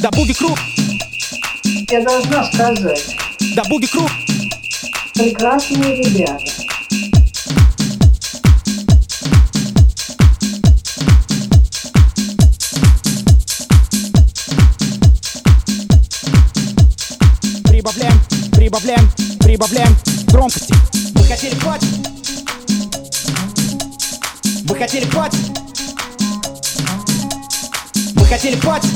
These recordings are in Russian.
Да буги круг. Я должна сказать, Да буги круг. прекрасные ребята. Прибавляем громкости. Вы хотели пати? Вы хотели пати? Вы хотели пати?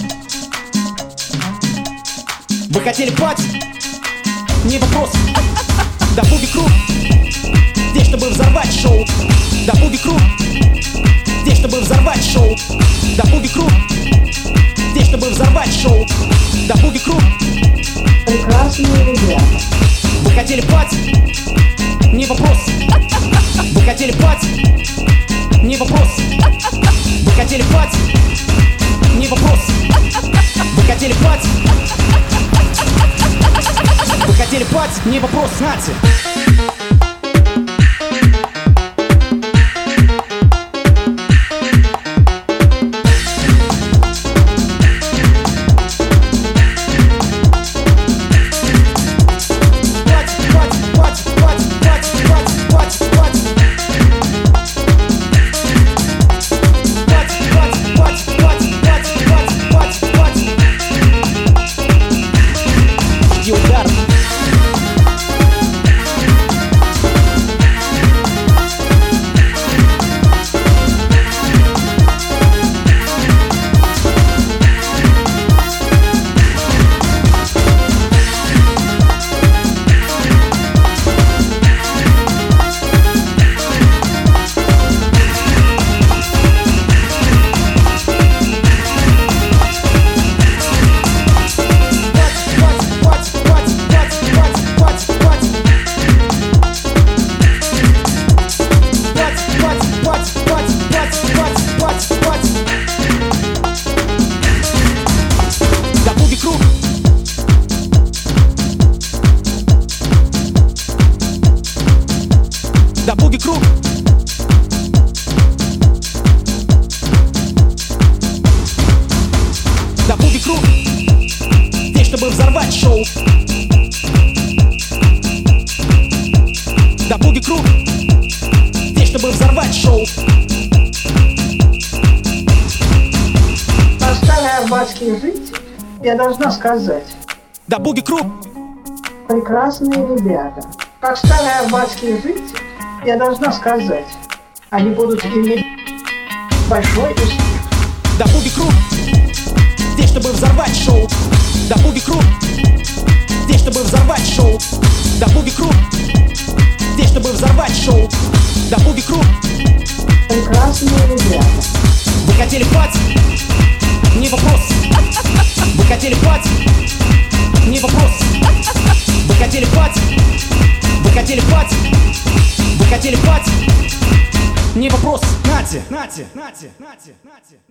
Вы хотели пати? Не вопрос. Да буги круг. Здесь, чтобы взорвать шоу. Да буги круг. Здесь, чтобы взорвать шоу. Да буги круг. Здесь, чтобы взорвать шоу. Да буги круг. Прекрасные ребята. Вы хотели пати? Не вопрос. Вы хотели пати? Не вопрос. Вы хотели пати? Не вопрос. Вы хотели пати? Вы хотели пати? Не вопрос, нате. Да буги круг. Да буги круг. Здесь, чтобы взорвать шоу. Да буги круг. Здесь, чтобы взорвать шоу. По старой арбатски жить, я должна сказать, Да буги круг. прекрасные ребята. Как старые арбатские жить, я должна сказать, они будут иметь большой успех. Да буги круг. Здесь, чтобы взорвать шоу. Да буги круг. Здесь, чтобы взорвать шоу. Да буги круг. Здесь, чтобы взорвать шоу. Да буги круг. Прекрасные ребята. Вы хотели пати? Не вопрос. Вы хотели пати? Не вопрос. Вы хотели пати? Вы хотели пати? Вы хотели пати? Не вопрос. Нате, нате, нате, нате, нате.